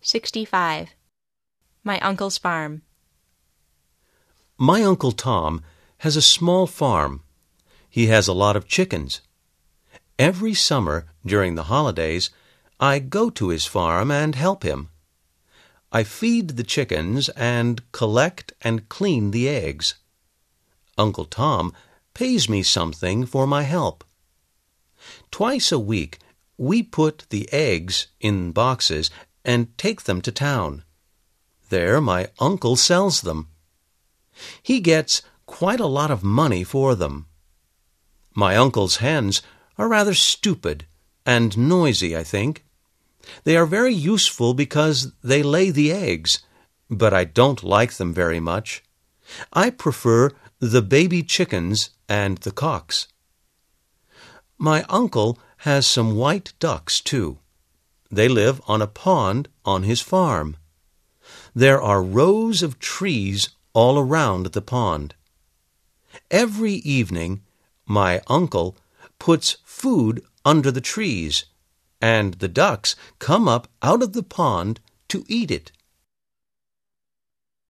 65. My Uncle's Farm. My Uncle Tom has a small farm. He has a lot of chickens. Every summer, during the holidays, I go to his farm and help him. I feed the chickens and collect and clean the eggs. Uncle Tom pays me something for my help. Twice a week, we put the eggs in boxes and take them to town. There my uncle sells them. He gets quite a lot of money for them. My uncle's hens are rather stupid and noisy, I think. They are very useful because they lay the eggs, but I don't like them very much. I prefer the baby chickens and the cocks. My uncle has some white ducks, too. They live on a pond on his farm. There are rows of trees all around the pond. Every evening, my uncle puts food under the trees, and the ducks come up out of the pond to eat it.